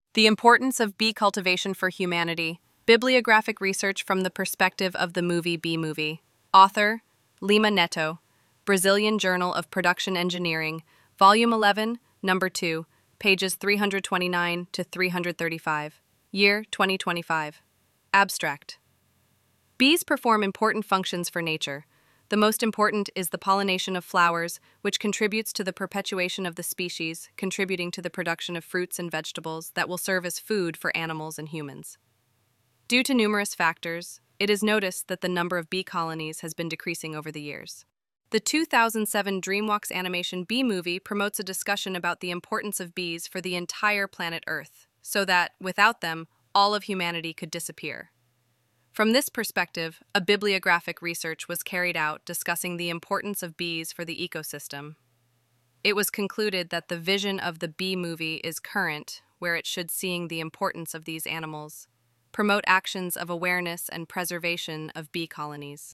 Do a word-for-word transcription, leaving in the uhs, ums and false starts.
The Importance of Bee Cultivation for Humanity. Bibliographic research from the perspective of the movie Bee Movie. Author, Lima Neto. Brazilian Journal of Production Engineering. Volume eleven, Number two, pages three hundred twenty-nine to three hundred thirty-five. Year twenty twenty-five. Abstract. Bees perform important functions for nature. The most important is the pollination of flowers, which contributes to the perpetuation of the species, contributing to the production of fruits and vegetables that will serve as food for animals and humans. Due to numerous factors, it is noticed that the number of bee colonies has been decreasing over the years. The two thousand seven DreamWorks animation Bee Movie promotes a discussion about the importance of bees for the entire planet Earth, so that, without them, all of humanity could disappear. From this perspective, a bibliographic research was carried out discussing the importance of bees for the ecosystem. It was concluded that the vision of the Bee Movie is current, where it should seeing the importance of these animals, promote actions of awareness and preservation of bee colonies.